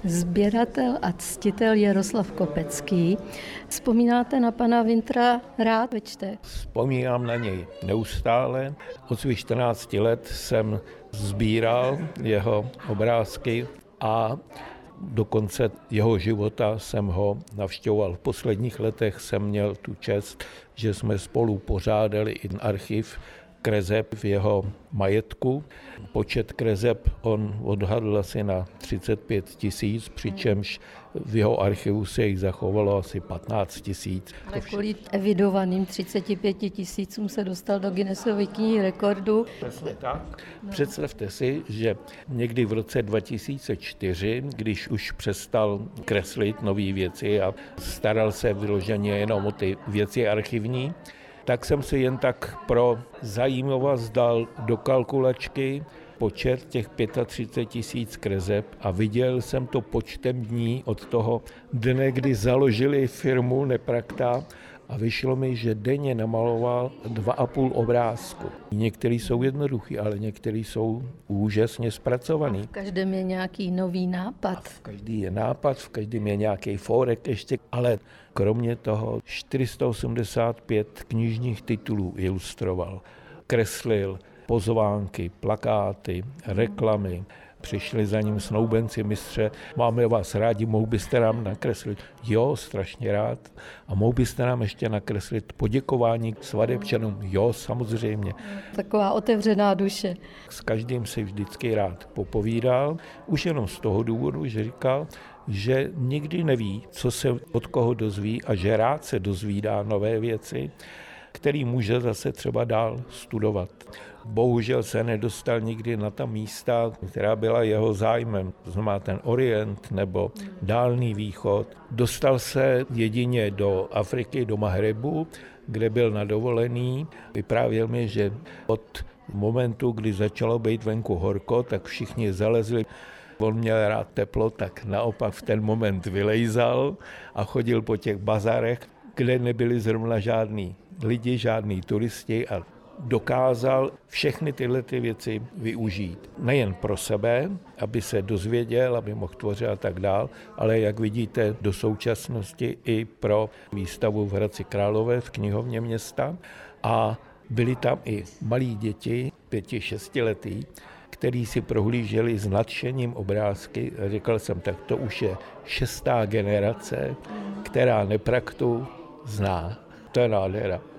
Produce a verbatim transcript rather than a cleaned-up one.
sběratel a ctitel Jaroslav Kopecký. Vzpomínáte na pana Wintra rád, vyčte? Vzpomínám na něj neustále. Od svých čtrnácti let jsem sbíral jeho obrázky a do konce jeho života jsem ho navštěvoval. V posledních letech jsem měl tu čest, že jsme spolu pořádali i archiv kreseb v jeho majetku. Počet kreseb on odhadl asi na třicet pět tisíc, přičemž v jeho archivu se jich zachovalo asi patnáct tisíc. Ale kvůli evidovaným třiceti pěti tisícům se dostal do Guinnessovy knihy rekordů. Přesně tak. No. Představte si, že někdy v roce dva tisíce čtyři, když už přestal kreslit nové věci a staral se vyloženě jenom o ty věci archivní, tak jsem si jen tak pro zajímavost dal do kalkulačky počet těch třicet pět tisíc kreseb a viděl jsem to počtem dní od toho dne, kdy založili firmu Neprakta a vyšlo mi, že denně namaloval dva a půl obrázku. Některý jsou jednoduchý, ale některý jsou úžasně zpracovaný. V každém je nějaký nový nápad. A v každý je nápad, v každém je nějaký fórek ještě, ale kromě toho čtyři sta osmdesát pět knižních titulů ilustroval, kreslil pozvánky, plakáty, reklamy. Přišli za ním snoubenci, mistře, máme vás rádi, mohl byste nám nakreslit? Jo, strašně rád. A mohl byste nám ještě nakreslit poděkování svadebčanům? Jo, samozřejmě. Taková otevřená duše. S každým si vždycky rád popovídal, už jenom z toho důvodu, že říkal, že nikdy neví, co se od koho dozví a že rád se dozvídá nové věci, který může zase třeba dál studovat. Bohužel se nedostal nikdy na ta místa, která byla jeho zájmem, to znamená ten Orient nebo Dálný východ. Dostal se jedině do Afriky, do Mahrebu, kde byl na dovolený. Vyprávěl mi, že od momentu, kdy začalo být venku horko, tak všichni zalezli. On měl rád teplo, tak naopak v ten moment vylejzal a chodil po těch bazarech, kde nebyli zrovna žádní lidi, žádní turisti a dokázal všechny tyhle ty věci využít. Nejen pro sebe, aby se dozvěděl, aby mohl tvořit a tak dál, ale jak vidíte do současnosti i pro výstavu v Hradci Králové v knihovně města. A byli tam i malí děti, pěti, šestiletí, který si prohlíželi s nadšením obrázky. Říkal jsem, tak to už je šestá generace, která Nepraktu zná. To je nádhera.